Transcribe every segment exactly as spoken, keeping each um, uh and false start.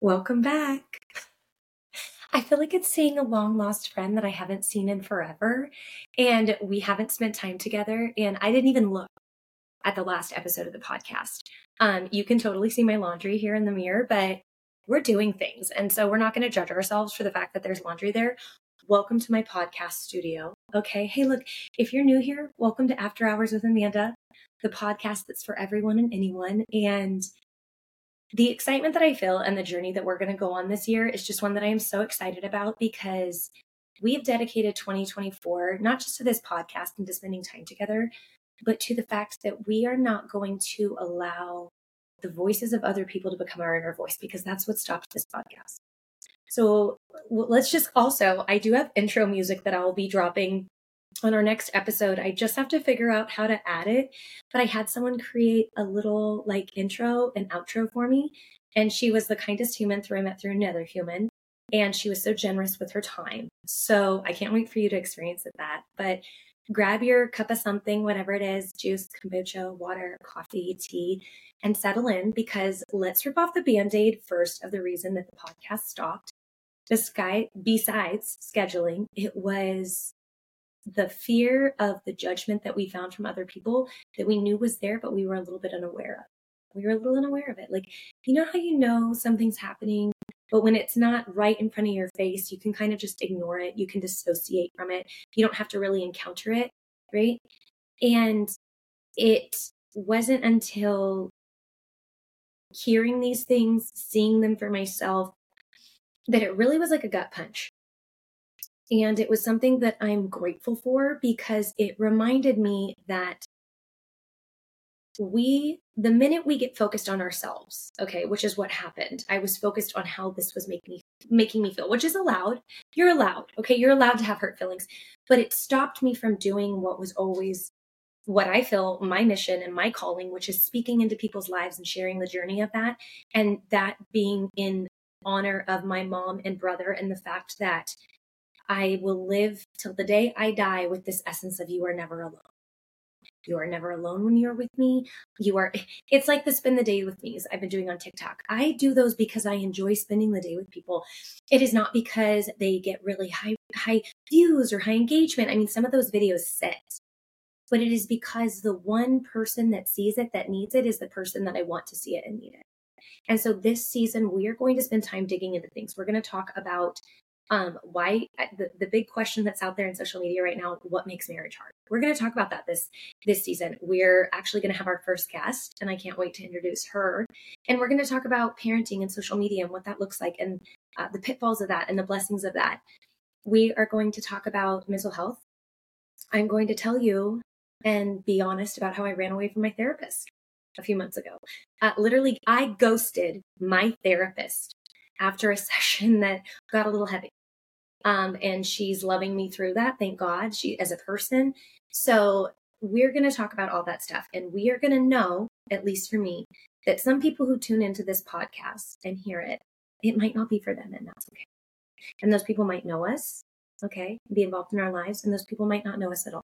Welcome back. I feel like it's seeing a long lost friend that I haven't seen in forever, and we haven't spent time together. And I didn't even look at the last episode of the podcast. Um, you can totally see my laundry here in the mirror, but we're doing things. And so we're not going to judge ourselves for the fact that there's laundry there. Welcome to my podcast studio. Okay. Hey, look, if you're new here, welcome to After Hours with Amanda, the podcast that's for everyone and anyone. And the excitement that I feel and the journey that we're going to go on this year is just one that I am so excited about because we have dedicated twenty twenty-four, not just to this podcast and to spending time together, but to the fact that we are not going to allow the voices of other people to become our inner voice, because that's what stopped this podcast. So let's just also, I do have intro music that I'll be dropping on our next episode. I just have to figure out how to add it, but I had someone create a little like intro and outro for me. And she was the kindest human through I met through another human. And she was so generous with her time. So I can't wait for you to experience that. But grab your cup of something, whatever it is, juice, kombucha, water, coffee, tea, and settle in, because let's rip off the Band-Aid first of the reason that the podcast stopped. The sky, besides scheduling, it was the fear of the judgment that we found from other people that we knew was there, but we were a little bit unaware of. We were a little unaware of it. Like, you know how you know something's happening, but when it's not right in front of your face, you can kind of just ignore it. You can dissociate from it. You don't have to really encounter it, right? And it wasn't until hearing these things, seeing them for myself, that it really was like a gut punch. And it was something that I'm grateful for, because it reminded me that we, the minute we get focused on ourselves, okay, which is what happened. I was focused on how this was making me, making me feel, which is allowed. You're allowed, okay? You're allowed to have hurt feelings, but it stopped me from doing what was always what I feel my mission and my calling, which is speaking into people's lives and sharing the journey of that. And that being in honor of my mom and brother, and the fact that I will live till the day I die with this essence of you are never alone. You are never alone when you're with me. You are, it's like the spend the day with me's I've been doing on TikTok. I do those because I enjoy spending the day with people. It is not because they get really high, high views or high engagement. I mean, some of those videos sit, but it is because the one person that sees it, that needs it, is the person that I want to see it and need it. And so this season, we are going to spend time digging into things. We're going to talk about Um, why the, the big question that's out there in social media right now, what makes marriage hard? We're going to talk about that this, this season. We're actually going to have our first guest, and I can't wait to introduce her. And we're going to talk about parenting and social media and what that looks like, and uh, the pitfalls of that and the blessings of that. We are going to talk about mental health. I'm going to tell you and be honest about how I ran away from my therapist a few months ago. Uh, literally, I ghosted my therapist after a session that got a little heavy. Um, and she's loving me through that. Thank God, she as a person. So we're going to talk about all that stuff. And we are going to know, at least for me, that some people who tune into this podcast and hear it, it might not be for them, and that's okay. And those people might know us, okay, be involved in our lives, and those people might not know us at all.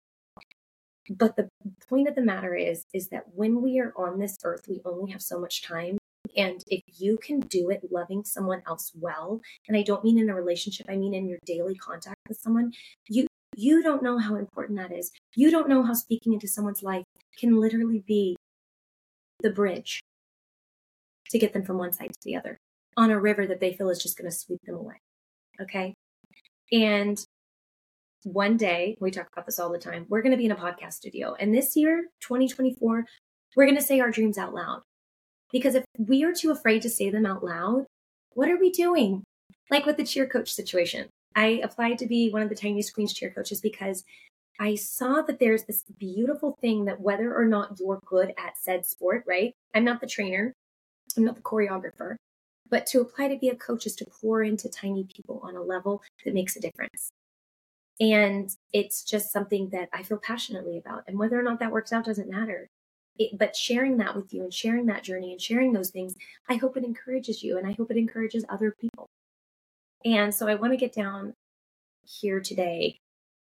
But the point of the matter is, is that when we are on this earth, we only have so much time. And if you can do it loving someone else well, and I don't mean in a relationship, I mean in your daily contact with someone, you you don't know how important that is. You don't know how speaking into someone's life can literally be the bridge to get them from one side to the other on a river that they feel is just going to sweep them away. Okay? And one day, we talk about this all the time, we're going to be in a podcast studio. And this year, twenty twenty-four, we're going to say our dreams out loud. Because if we are too afraid to say them out loud, what are we doing? Like with the cheer coach situation. I applied to be one of the Tiniest Queens cheer coaches because I saw that there's this beautiful thing that whether or not you're good at said sport, right? I'm not the trainer. I'm not the choreographer. But to apply to be a coach is to pour into tiny people on a level that makes a difference. And it's just something that I feel passionately about. And whether or not that works out doesn't matter. It, but sharing that with you and sharing that journey and sharing those things, I hope it encourages you, and I hope it encourages other people. And so I want to get down here today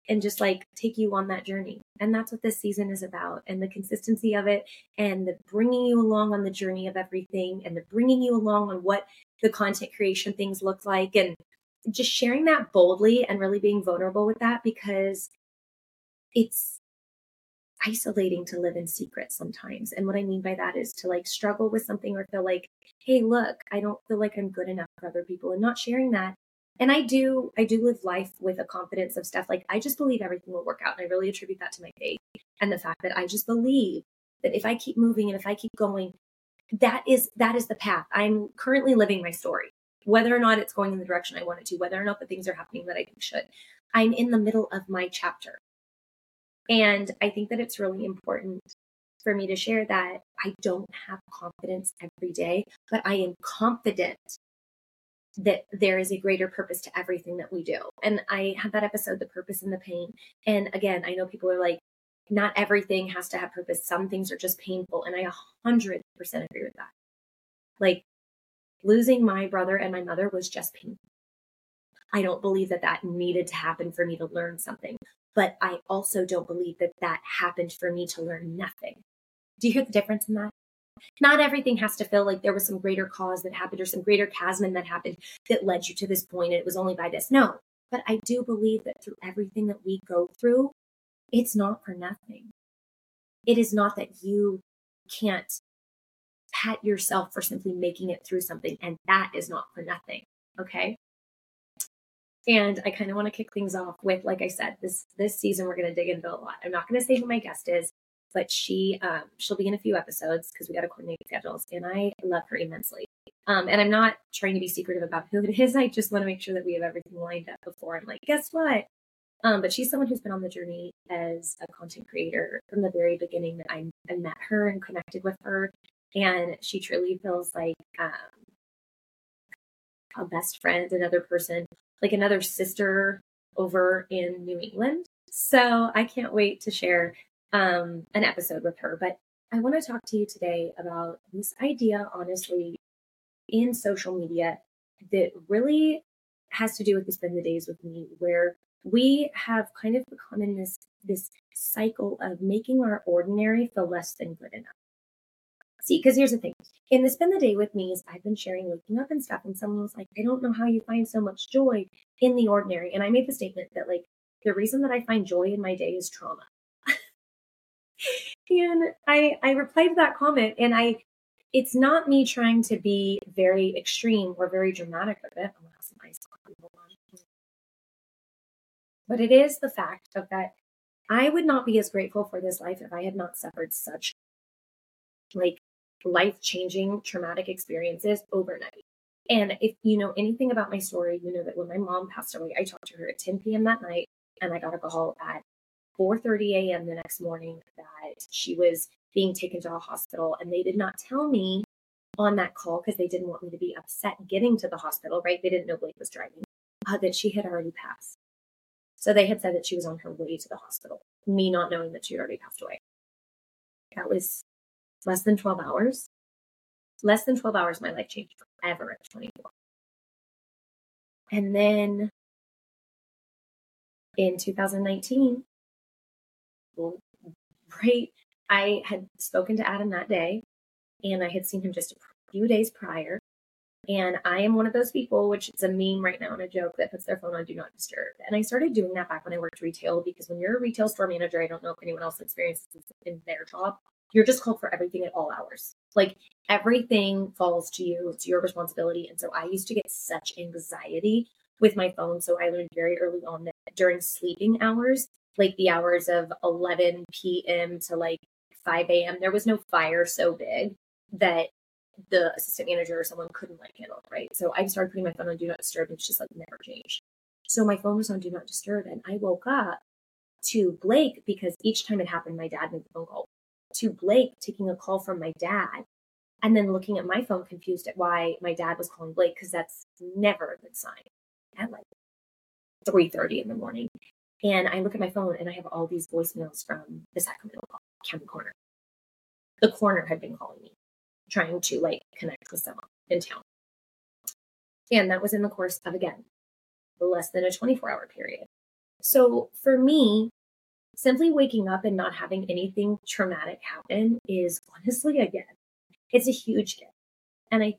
and just like take you on that journey. And that's what this season is about, and the consistency of it, and the bringing you along on the journey of everything, and the bringing you along on what the content creation things look like, and just sharing that boldly and really being vulnerable with that, because it's isolating to live in secret sometimes. And what I mean by that is to like struggle with something or feel like, hey, look, I don't feel like I'm good enough for other people, and not sharing that. And I do, I do live life with a confidence of stuff. Like, I just believe everything will work out. And I really attribute that to my faith and the fact that I just believe that if I keep moving and if I keep going, that is, that is the path. I'm currently living my story, whether or not it's going in the direction I want it to, whether or not the things are happening that I think should. I'm in the middle of my chapter. And I think that it's really important for me to share that I don't have confidence every day, but I am confident that there is a greater purpose to everything that we do. And I had that episode, The Purpose and the Pain. And again, I know people are like, not everything has to have purpose. Some things are just painful. And I one hundred percent agree with that. Like, losing my brother and my mother was just painful. I don't believe that that needed to happen for me to learn something. But I also don't believe that that happened for me to learn nothing. Do you hear the difference in that? Not everything has to feel like there was some greater cause that happened or some greater chasm that happened that led you to this point, and it was only by this. No, but I do believe that through everything that we go through, it's not for nothing. It is not that you can't pat yourself for simply making it through something, and that is not for nothing. Okay. And I kind of want to kick things off with, like I said, this this season we're going to dig into a lot. I'm not going to say who my guest is, but she um, she'll be in a few episodes because we got to coordinate schedules, and I love her immensely. Um, and I'm not trying to be secretive about who it is. I just want to make sure that we have everything lined up before I'm like, guess what? Um, but she's someone who's been on the journey as a content creator from the very beginning that I, I met her and connected with her, and she truly feels like um, a best friend, another person, like another sister over in New England. So I can't wait to share um, an episode with her. But I want to talk to you today about this idea, honestly, in social media that really has to do with the Spend the Days with Me, where we have kind of become in this, this cycle of making our ordinary feel less than good enough. See, because here's the thing. In the Spend the Day with Me, I've been sharing waking up and stuff, and someone was like, I don't know how you find so much joy in the ordinary. And I made the statement that, like, the reason that I find joy in my day is trauma. And I, I replied to that comment, and I, it's not me trying to be very extreme or very dramatic with it. I'm gonna have some ice coffee, hold on. But it is the fact of that I would not be as grateful for this life if I had not suffered such, like, life-changing traumatic experiences overnight. And if you know anything about my story, you know that when my mom passed away, I talked to her at ten p.m. that night, and I got a call at four thirty a.m. the next morning that she was being taken to a hospital. And they did not tell me on that call, because they didn't want me to be upset getting to the hospital, right? They didn't know Blake was driving, uh, that she had already passed. So they had said that she was on her way to the hospital, me not knowing that she had already passed away. That was less than twelve hours. Less than twelve hours, my life changed forever at twenty-four. And then in two thousand nineteen, right, I had spoken to Adam that day, and I had seen him just a few days prior. And I am one of those people, which is a meme right now and a joke, that puts their phone on Do Not Disturb. And I started doing that back when I worked retail, because when you're a retail store manager, I don't know if anyone else experiences this in their job, you're just called for everything at all hours. Like, everything falls to you. It's your responsibility. And so I used to get such anxiety with my phone. So I learned very early on that during sleeping hours, like the hours of eleven p.m. to like five a.m., there was no fire so big that the assistant manager or someone couldn't like handle it, right? So I started putting my phone on Do Not Disturb, and it's just like never changed. So my phone was on Do Not Disturb, and I woke up to Blake, because each time it happened, my dad made the phone call, to Blake taking a call from my dad, and then looking at my phone confused at why my dad was calling Blake, because that's never a good sign at like three thirty in the morning. And I look at my phone, and I have all these voicemails from the Sacramento County Coroner. The coroner had been calling me, trying to like connect with someone in town. And that was in the course of, again, less than a twenty-four hour period. So for me, simply waking up and not having anything traumatic happen is honestly a gift. It's a huge gift. And I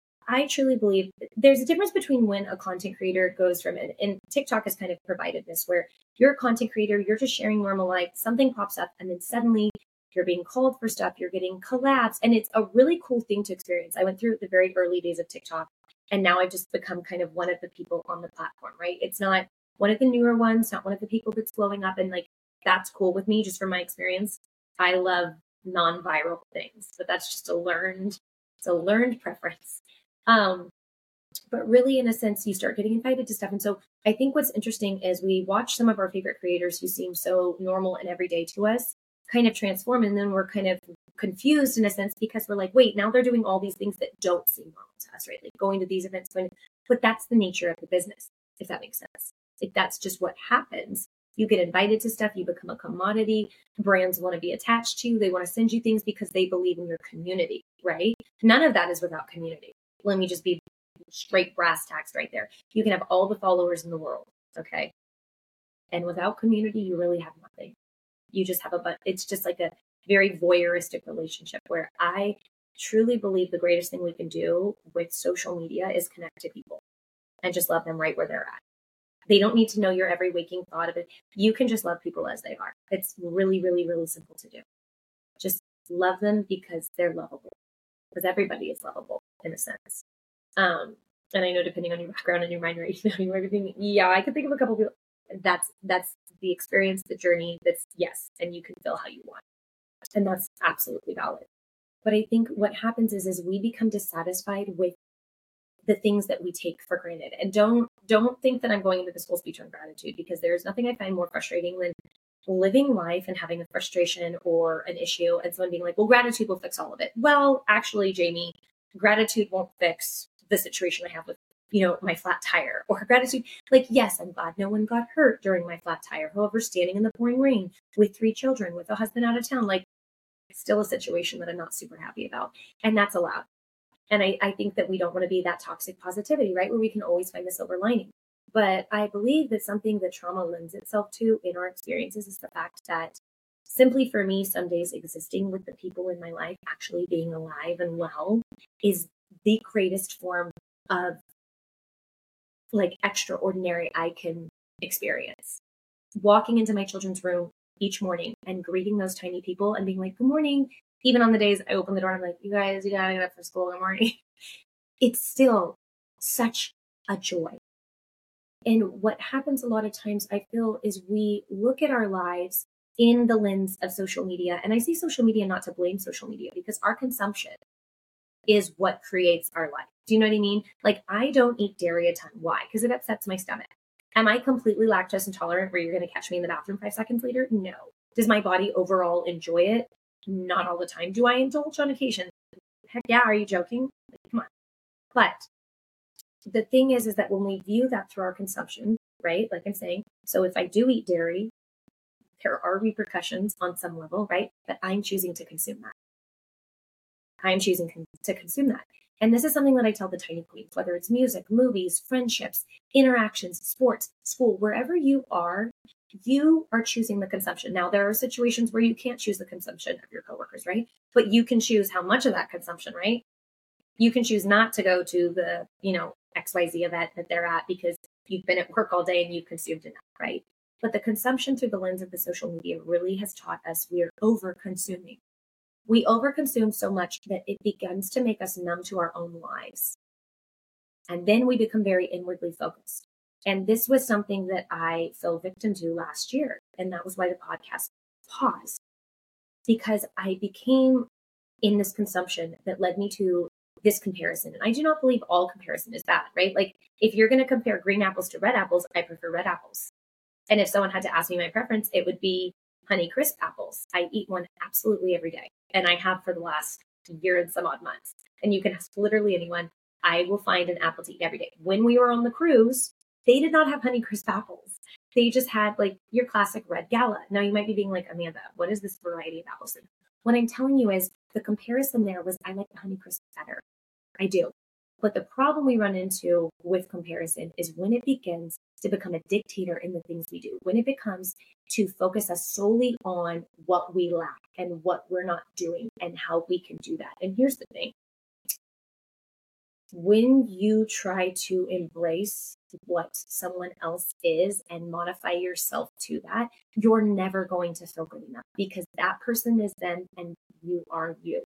I truly believe there's a difference between when a content creator goes from it, and TikTok has kind of provided this, where you're a content creator, you're just sharing normal life, something pops up, and then suddenly you're being called for stuff, you're getting collabs, and it's a really cool thing to experience. I went through the very early days of TikTok, and now I've just become kind of one of the people on the platform, right? It's not one of the newer ones, not one of the people that's blowing up, and like that's cool with me just from my experience. I love non-viral things, but that's just a learned, it's a learned preference. Um, but really, in a sense, you start getting invited to stuff. And so I think what's interesting is we watch some of our favorite creators who seem so normal and everyday to us kind of transform. And then we're kind of confused in a sense because we're like, wait, now they're doing all these things that don't seem normal to us, right? Like going to these events, going to, but that's the nature of the business, if that makes sense. If that's just what happens, you get invited to stuff, you become a commodity. Brands want to be attached to you. They want to send you things because they believe in your community, right? None of that is without community. Let me just be straight brass tacks right there. You can have all the followers in the world, okay? And without community, you really have nothing. You just have a, but it's just like a very voyeuristic relationship where I truly believe the greatest thing we can do with social media is connect to people and just love them right where they're at. They don't need to know your every waking thought of it. You can just love people as they are. It's really, really, really simple to do. Just love them because they're lovable. Because everybody is lovable in a sense. Um, and I know depending on your background and your mind right now, everything, yeah, I could think of a couple people. That's that's the experience, the journey. That's yes, and you can feel how you want, and that's absolutely valid. But I think what happens is is we become dissatisfied with the things that we take for granted. And don't don't think that I'm going into this whole speech on gratitude, because there's nothing I find more frustrating than living life and having a frustration or an issue and someone being like, well, gratitude will fix all of it. Well, actually, Jamie, gratitude won't fix the situation I have with, you know, my flat tire. Or gratitude, like, yes, I'm glad no one got hurt during my flat tire. However, standing in the pouring rain with three children, with a husband out of town, like, it's still a situation that I'm not super happy about. And that's allowed. And I, I think that we don't want to be that toxic positivity, right? Where we can always find the silver lining. But I believe that something that trauma lends itself to in our experiences is the fact that simply for me, some days existing with the people in my life, actually being alive and well, is the greatest form of like extraordinary I can experience. Walking into my children's room each morning and greeting those tiny people and being like, good morning. Even on the days I open the door, I'm like, you guys, you gotta get up for school in the morning. It's still such a joy. And what happens a lot of times, I feel, is we look at our lives in the lens of social media. And I see social media not to blame social media, because our consumption is what creates our life. Do you know what I mean? Like, I don't eat dairy a ton. Why? Because it upsets my stomach. Am I completely lactose intolerant where you're going to catch me in the bathroom five seconds later? No. Does my body overall enjoy it? Not all the time. Do I indulge on occasion? Heck yeah. Are you joking? Like, come on. But the thing is, is that when we view that through our consumption, right? Like I'm saying, so if I do eat dairy, there are repercussions on some level, right? But I'm choosing to consume that. I'm choosing con- to consume that. And this is something that I tell the tiny queens, whether it's music, movies, friendships, interactions, sports, school, wherever you are, you are choosing the consumption. Now, there are situations where you can't choose the consumption of your coworkers, right? But you can choose how much of that consumption, right? You can choose not to go to the, you know, X Y Z event that they're at because you've been at work all day and you've consumed enough, right? But the consumption through the lens of the social media really has taught us we are over consuming. We overconsume so much that it begins to make us numb to our own lives. And then we become very inwardly focused. And this was something that I fell victim to last year. And that was why the podcast paused, because I became in this consumption that led me to this comparison. And I do not believe all comparison is bad, right? Like, if you're going to compare green apples to red apples, I prefer red apples. And if someone had to ask me my preference, it would be Honey Crisp apples. I eat one absolutely every day. And I have for the last year and some odd months. And you can ask literally anyone. I will find an apple to eat every day. When we were on the cruise, they did not have Honey Crisp apples. They just had like your classic red Gala. Now you might be being like, Amanda, what is this variety of apples? What I'm telling you is the comparison there was I like the Honey Crisp better. I do. But the problem we run into with comparison is when it begins to become a dictator in the things we do, when it becomes to focus us solely on what we lack and what we're not doing and how we can do that. And here's the thing. When you try to embrace what someone else is and modify yourself to that, you're never going to feel good enough because that person is them and you are you.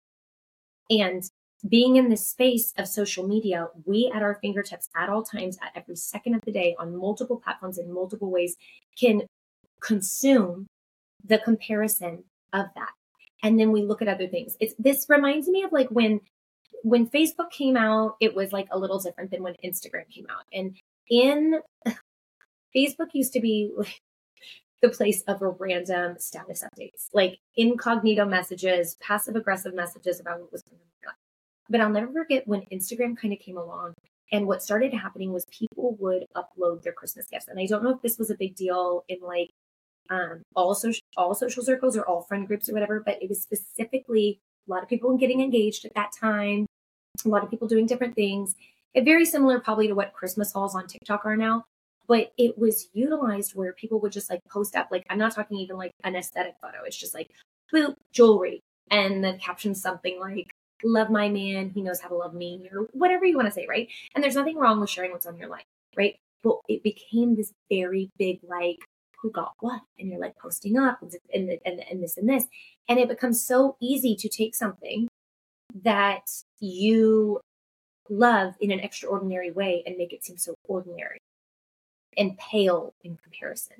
And being in this space of social media, we at our fingertips at all times, at every second of the day, on multiple platforms in multiple ways, can consume the comparison of that. And then we look at other things. It's this reminds me of like when when Facebook came out, it was like a little different than when Instagram came out. And in Facebook used to be like the place of a random status updates, like incognito messages, passive aggressive messages about what was going on in your life. But I'll never forget when Instagram kind of came along, and what started happening was people would upload their Christmas gifts. And I don't know if this was a big deal in like um, all social all social circles or all friend groups or whatever, but it was specifically a lot of people getting engaged at that time, a lot of people doing different things. It very similar probably to what Christmas hauls on TikTok are now, but it was utilized where people would just like post up, like, I'm not talking even like an aesthetic photo. It's just like, boop, jewelry. And the caption something like, love my man, he knows how to love me, or whatever you want to say, right? And there's nothing wrong with sharing what's on your life, right? But it became this very big, like, who got what? And you're like posting up and, and, and, and this and this. And it becomes so easy to take something that you love in an extraordinary way and make it seem so ordinary and pale in comparison.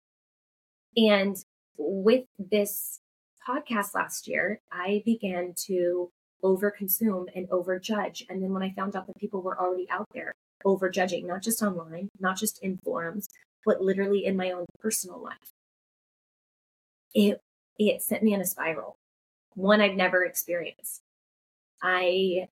And with this podcast last year, I began to overconsume and overjudge. And then when I found out that people were already out there overjudging, not just online, not just in forums, but literally in my own personal life, it it sent me in a spiral, one I've never experienced. I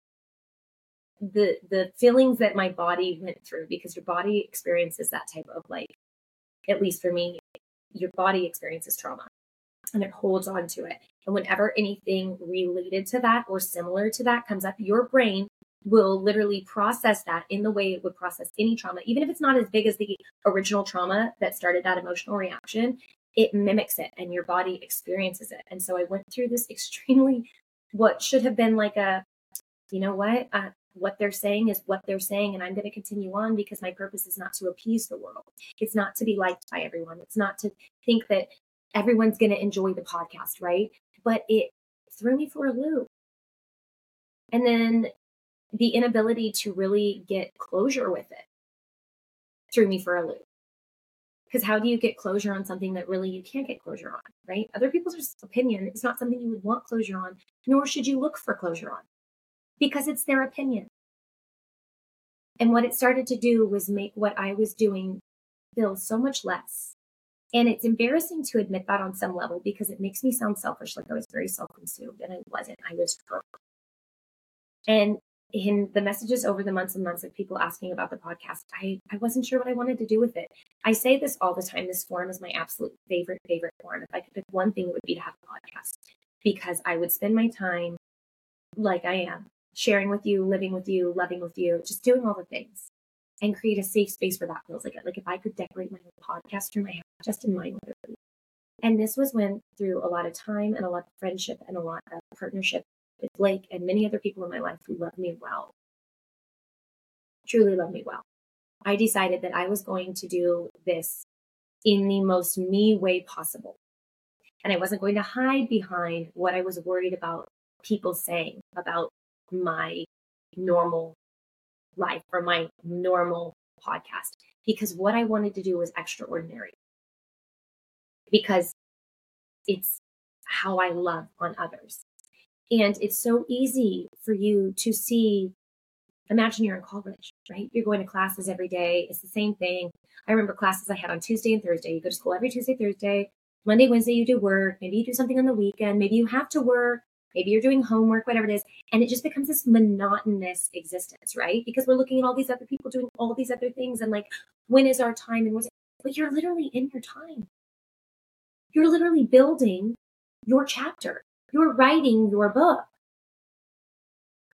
the the feelings that my body went through, because your body experiences that type of, like, at least for me, your body experiences trauma and it holds on to it. And whenever anything related to that or similar to that comes up, your brain will literally process that in the way it would process any trauma. Even if it's not as big as the original trauma that started that emotional reaction, it mimics it and your body experiences it. And so I went through this extremely, what should have been like a, you know what, uh, what they're saying is what they're saying, and I'm going to continue on because my purpose is not to appease the world. It's not to be liked by everyone. It's not to think that everyone's going to enjoy the podcast, right? But it threw me for a loop. And then the inability to really get closure with it threw me for a loop. Because how do you get closure on something that really you can't get closure on, right? Other people's opinion is not something you would want closure on, nor should you look for closure on, because it's their opinion. And what it started to do was make what I was doing feel so much less. And it's embarrassing to admit that on some level because it makes me sound selfish, like I was very self-consumed, and I wasn't. I was hurt. And in the messages over the months and months of people asking about the podcast, I, I wasn't sure what I wanted to do with it. I say this all the time. This forum is my absolute favorite, favorite forum. If I could pick one thing, it would be to have a podcast, because I would spend my time like I am, sharing with you, living with you, loving with you, just doing all the things, and create a safe space where that feels like it. Like if I could decorate my own podcast room, I have just in mind what it would be. And this was when, through a lot of time and a lot of friendship and a lot of partnership with Blake and many other people in my life who love me well, truly love me well, I decided that I was going to do this in the most me way possible. And I wasn't going to hide behind what I was worried about people saying about my normal life or my normal podcast, because what I wanted to do was extraordinary, because it's how I love on others. And it's so easy for you to see, imagine you're in college, right? You're going to classes every day. It's the same thing. I remember classes I had on Tuesday and Thursday. You go to school every Tuesday, Thursday. Monday, Wednesday, you do work. Maybe you do something on the weekend. Maybe you have to work. Maybe you're doing homework, whatever it is. And it just becomes this monotonous existence, right? Because we're looking at all these other people doing all these other things. And like, when is our time? And what's it? But you're literally in your time. You're literally building your chapter. You're writing your book.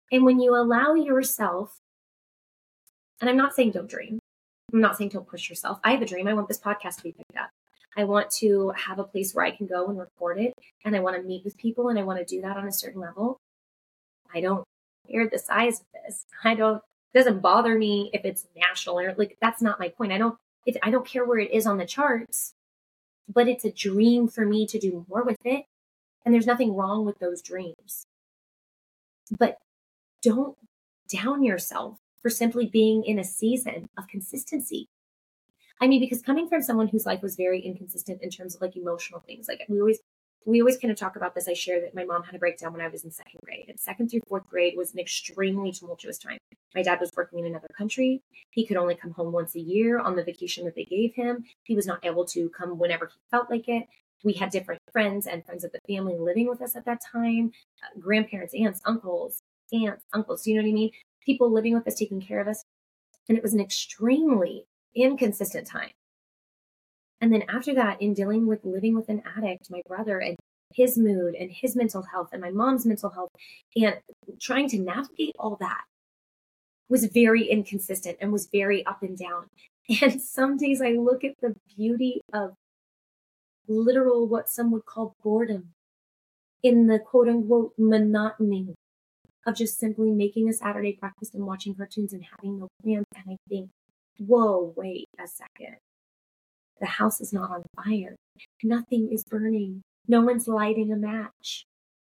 And when you allow yourself, and I'm not saying don't dream, I'm not saying don't push yourself. I have a dream. I want this podcast to be picked up. I want to have a place where I can go and record it. And I want to meet with people and I want to do that on a certain level. I don't care the size of this. I don't, it doesn't bother me if it's national or like, that's not my point. I don't, it, I don't care where it is on the charts, but it's a dream for me to do more with it. And there's nothing wrong with those dreams. But don't down yourself for simply being in a season of consistency. I mean, because coming from someone whose life was very inconsistent in terms of like emotional things, like we always, we always kind of talk about this. I share that my mom had a breakdown when I was in second grade, and second through fourth grade was an extremely tumultuous time. My dad was working in another country. He could only come home once a year on the vacation that they gave him. He was not able to come whenever he felt like it. We had different friends and friends of the family living with us at that time, uh, grandparents, aunts, uncles, aunts, uncles. Do you know what I mean? People living with us, taking care of us. And it was an extremely inconsistent time. And then after that, in dealing with living with an addict, my brother and his mood and his mental health and my mom's mental health and trying to navigate all that was very inconsistent and was very up and down. And some days I look at the beauty of literal, what some would call boredom in the quote unquote monotony of just simply making a Saturday breakfast and watching cartoons and having no plans. And I think, whoa, wait a second. The house is not on fire. Nothing is burning. No one's lighting a match.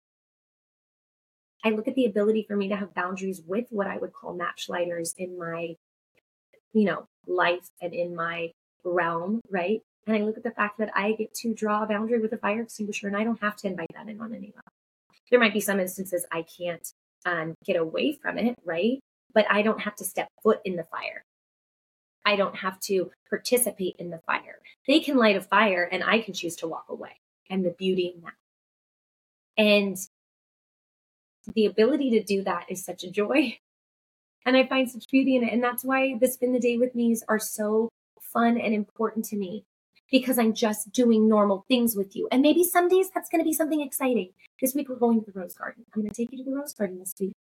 I look at the ability for me to have boundaries with what I would call match lighters in my, you know, life and in my realm, right? And I look at the fact that I get to draw a boundary with a fire extinguisher and I don't have to invite that in on any level. There might be some instances I can't um, get away from it, right? But I don't have to step foot in the fire. I don't have to participate in the fire. They can light a fire and I can choose to walk away, and the beauty in that. And the ability to do that is such a joy. And I find such beauty in it. And that's why the Spend the Day with Me's are so fun and important to me, because I'm just doing normal things with you. And maybe some days that's going to be something exciting. This week we're going to the Rose Garden. I'm going to take you to the Rose Garden this week.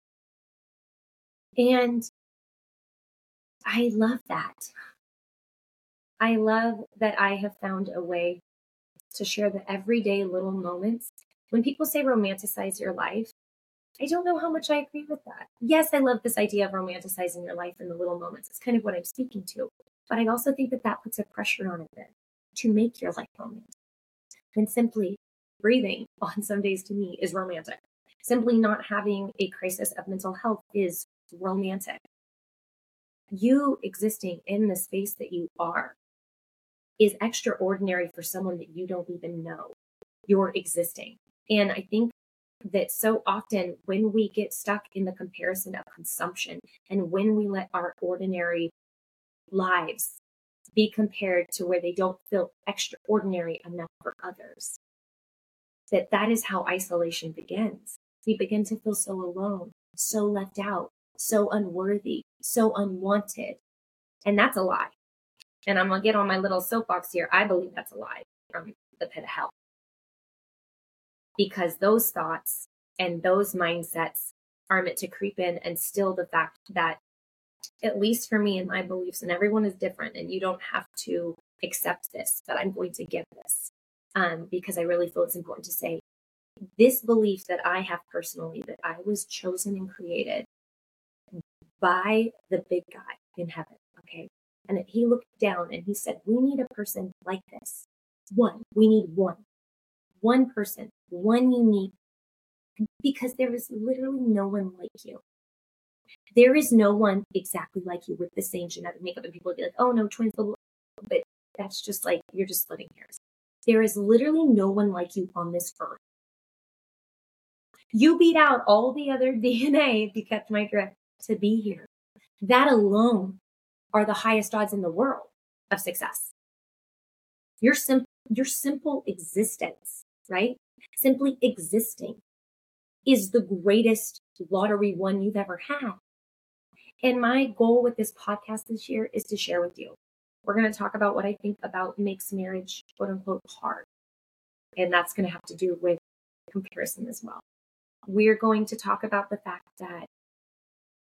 And I love that. I love that I have found a way to share the everyday little moments. When people say romanticize your life, I don't know how much I agree with that. Yes, I love this idea of romanticizing your life in the little moments. It's kind of what I'm speaking to. But I also think that that puts a pressure on it then to make your life romantic. When simply breathing on some days to me is romantic. Simply not having a crisis of mental health is romantic. You existing in the space that you are is extraordinary for someone that you don't even know you're existing. And I think that so often when we get stuck in the comparison of consumption and when we let our ordinary lives be compared to where they don't feel extraordinary enough for others, that that is how isolation begins. We begin to feel so alone, so left out, so unworthy, so unwanted. And that's a lie. And I'm going to get on my little soapbox here. I believe that's a lie from the pit of hell. Because those thoughts and those mindsets are meant to creep in and still the fact that, at least for me and my beliefs, and everyone is different, and you don't have to accept this, but I'm going to give this um, because I really feel it's important to say this belief that I have personally, that I was chosen and created by the big guy in heaven, okay? And that he looked down and he said, we need a person like this. One, we need one. One person, one unique, because there is literally no one like you. There is no one exactly like you with the same genetic makeup. And people would be like, oh no, twins, blah, blah, blah. But that's just like, you're just splitting hairs. There is literally no one like you on this earth. You beat out all the other D N A, if you catch my drift, to be here. That alone are the highest odds in the world of success. Your, sim- your simple existence, right? Simply existing is the greatest lottery one you've ever had. And my goal with this podcast this year is to share with you. We're going to talk about what I think about makes marriage, quote unquote, hard. And that's going to have to do with comparison as well. We're going to talk about the fact that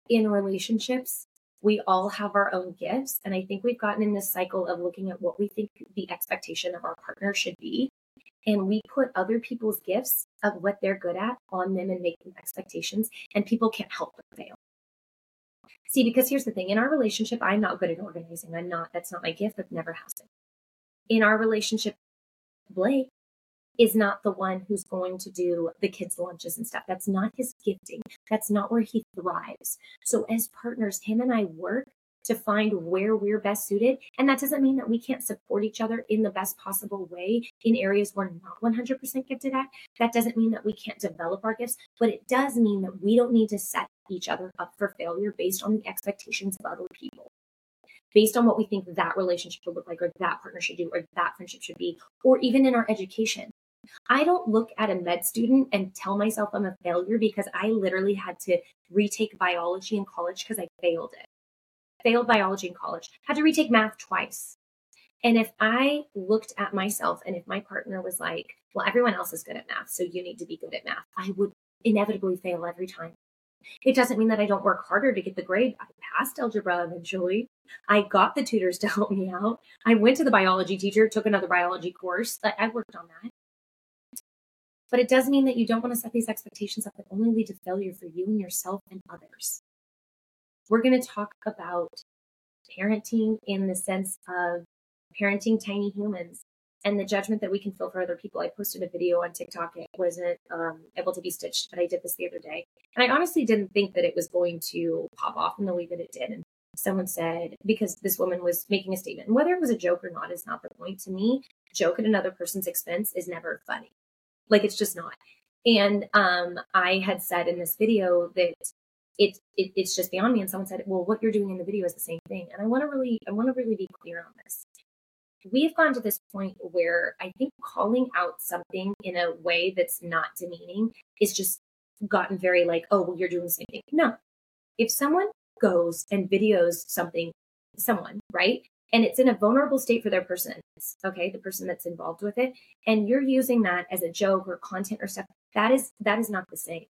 in relationships, we all have our own gifts. And I think we've gotten in this cycle of looking at what we think the expectation of our partner should be. And we put other people's gifts of what they're good at on them and make them expectations. And people can't help but fail. See, because here's the thing. In our relationship, I'm not good at organizing. I'm not. That's not my gift. That never has been. In our relationship, Blake is not the one who's going to do the kids' lunches and stuff. That's not his gifting. That's not where he thrives. So as partners, him and I work to find where we're best suited. And that doesn't mean that we can't support each other in the best possible way in areas we're not one hundred percent gifted at. That doesn't mean that we can't develop our gifts, but it does mean that we don't need to set each other up for failure based on the expectations of other people, based on what we think that relationship would look like, or that partner should do, or that friendship should be, or even in our education. I don't look at a med student and tell myself I'm a failure because I literally had to retake biology in college because I failed it. Failed biology in college, had to retake math twice. And if I looked at myself and if my partner was like, well, everyone else is good at math, so you need to be good at math, I would inevitably fail every time. It doesn't mean that I don't work harder to get the grade. I passed algebra eventually. I got the tutors to help me out. I went to the biology teacher, took another biology course. I worked on that. But it does mean that you don't want to set these expectations up that only lead to failure for you and yourself and others. We're going to talk about parenting in the sense of parenting tiny humans and the judgment that we can feel for other people. I posted a video on TikTok. It wasn't um, able to be stitched, but I did this the other day. And I honestly didn't think that it was going to pop off in the way that it did. And someone said, because this woman was making a statement, and whether it was a joke or not is not the point. To me, joke at another person's expense is never funny. Like, it's just not. And um, I had said in this video that It, it it's just beyond me. And someone said, well, what you're doing in the video is the same thing. And I want to really, I want to really be clear on this. We've gone to this point where I think calling out something in a way that's not demeaning is just gotten very like, oh, well, you're doing the same thing. No. If someone goes and videos something, someone, right? And it's in a vulnerable state for their person, okay, the person that's involved with it, and you're using that as a joke or content or stuff, that is that is not the same.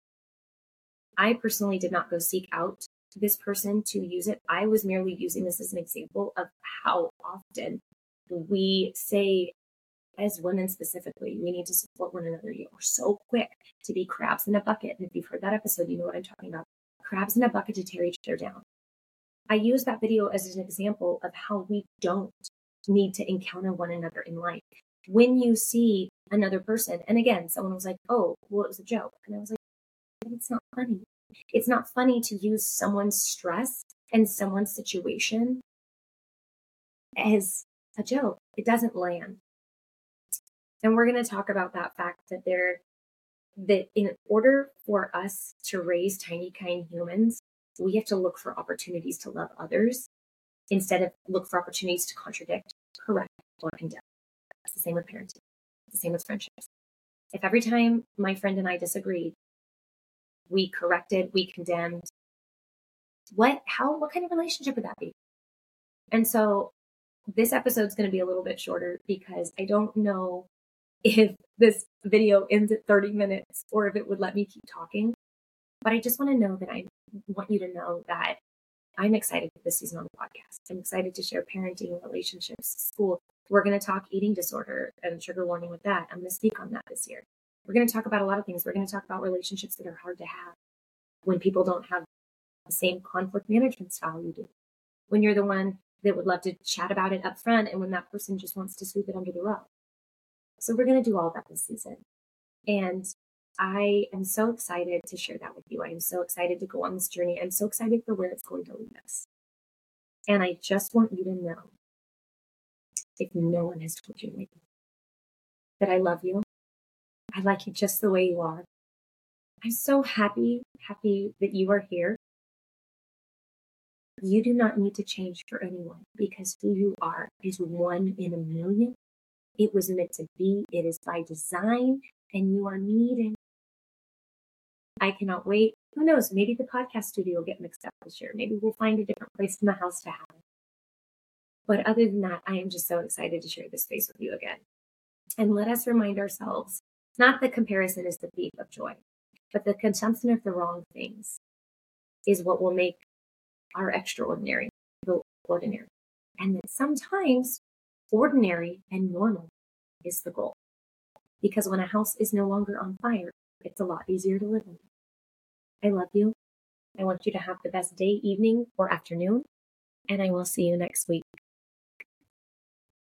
I personally did not go seek out this person to use it. I was merely using this as an example of how often we say, as women specifically, we need to support one another. You are so quick to be crabs in a bucket. And if you've heard that episode, you know what I'm talking about. Crabs in a bucket to tear each other down. I use that video as an example of how we don't need to encounter one another in life. When you see another person, and again, someone was like, oh, well, it was a joke. And I was like, it's not funny. It's not funny to use someone's stress and someone's situation as a joke. It doesn't land. And we're going to talk about that fact that there, that in order for us to raise tiny, kind humans, we have to look for opportunities to love others instead of look for opportunities to contradict, correct, or condemn. It's the same with parenting. It's the same with friendships. If every time my friend and I disagreed, we corrected, we condemned, what, how, what kind of relationship would that be? And so this episode is going to be a little bit shorter because I don't know if this video ends at thirty minutes or if it would let me keep talking. But I just want to know that I want you to know that I'm excited for this season on the podcast. I'm excited to share parenting, relationships, school. We're going to talk eating disorder and trigger warning with that. I'm going to speak on that this year. We're going to talk about a lot of things. We're going to talk about relationships that are hard to have when people don't have the same conflict management style you do. When you're the one that would love to chat about it up front and when that person just wants to sweep it under the rug. So we're going to do all that this season. And I am so excited to share that with you. I am so excited to go on this journey. I'm so excited for where it's going to lead us. And I just want you to know, if no one has told you lately, that I love you. I like you just the way you are. I'm so happy, happy that you are here. You do not need to change for anyone because who you are is one in a million. It was meant to be. It is by design, and you are needed. I cannot wait. Who knows? Maybe the podcast studio will get mixed up this year. Maybe we'll find a different place in the house to have it. But other than that, I am just so excited to share this space with you again. And let us remind ourselves, not that comparison is the thief of joy, but the consumption of the wrong things is what will make our extraordinary the ordinary. And that sometimes ordinary and normal is the goal. Because when a house is no longer on fire, it's a lot easier to live in. I love you. I want you to have the best day, evening, or afternoon, and I will see you next week.